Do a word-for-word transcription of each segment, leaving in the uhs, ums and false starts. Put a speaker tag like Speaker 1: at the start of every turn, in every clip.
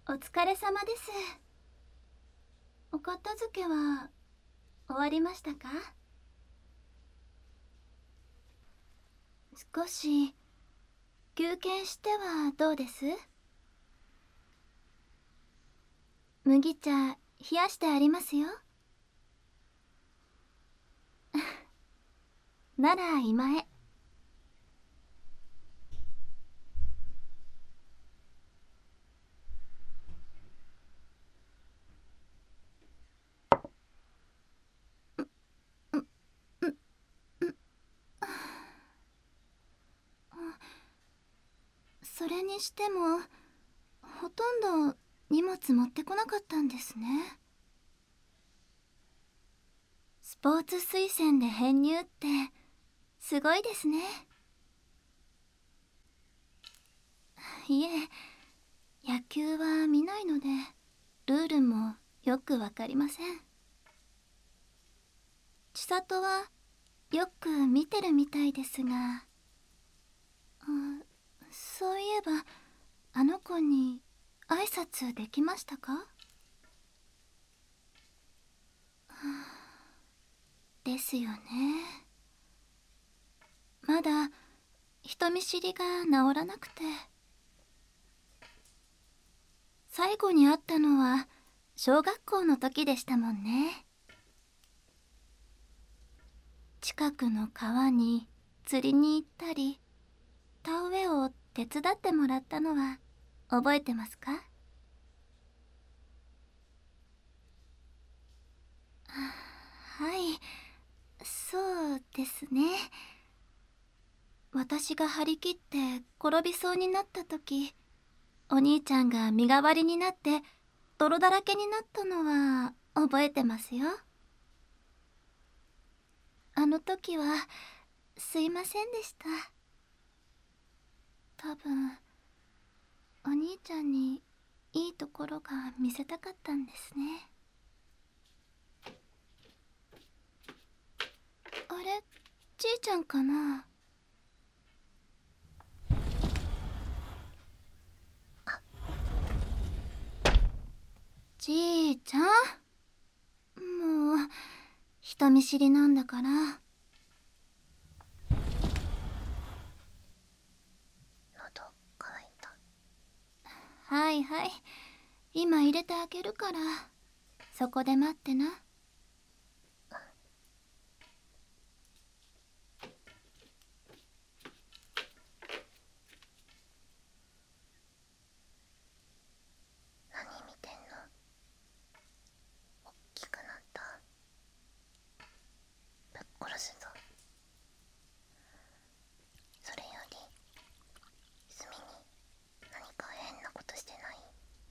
Speaker 1: お疲れ様です。お片付けは終わりましたか？少し休憩してはどうです？麦茶冷やしてありますよ。なら今へ。それにしてもほとんど荷物持ってこなかったんですね。スポーツ推薦で編入ってすごいですね。いえ、野球は見ないのでルールもよくわかりません。千里はよく見てるみたいですが、あ、そういえばあの子に挨拶できましたか？はあ、ですよね。まだ人見知りが治らなくて。最後に会ったのは小学校の時でしたもんね。近くの川に釣りに行ったり、田植えを手伝ってもらったのは覚えてますか？はい、そうですね。私が張り切って転びそうになった時、お兄ちゃんが身代わりになって泥だらけになったのは覚えてますよ。あの時はすいませんでした。多分お兄ちゃんにいいところが見せたかったんですね。あれ、じいちゃんかな？じいちゃん、もう人見知りなんだから。
Speaker 2: 喉乾いた。
Speaker 1: はいはい、今入れてあげるからそこで待ってな。
Speaker 2: 何見てんの？おっきくなった。ぶっ殺すぞ。それよりすみに何か変なことしてない？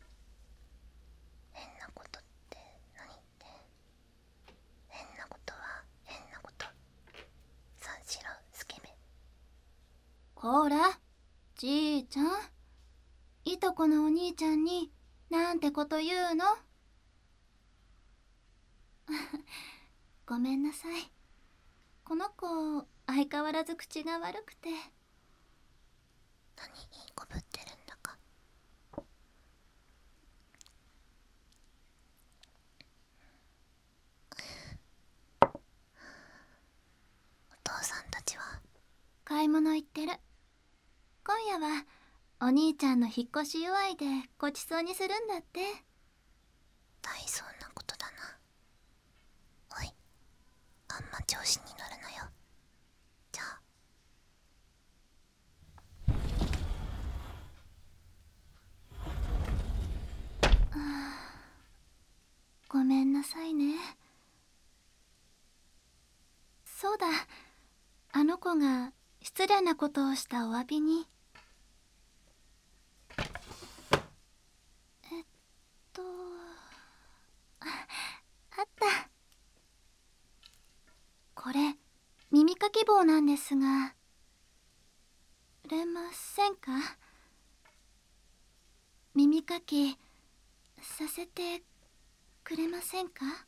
Speaker 2: 変なことって何って？変なことは変なこと。三四郎スケベ。
Speaker 1: ほら、じいちゃん、いとこのお兄ちゃんになんてこと言うの？ごめんなさい。この子相変わらず口が悪くて。
Speaker 2: 何いいこぶってるんだか。お父さんたちは？
Speaker 1: 買い物行ってる。今夜はお兄ちゃんの引っ越し祝いでごちそうにするんだって。
Speaker 2: 大層なことだな。おい、あんま調子に乗るなよ。じゃあ。
Speaker 1: ごめんなさいね。そうだ、あの子が失礼なことをしたお詫びに。えっとあ、あった。これ耳かき棒なんですが、売れませんか？耳かきさせてくれませんか？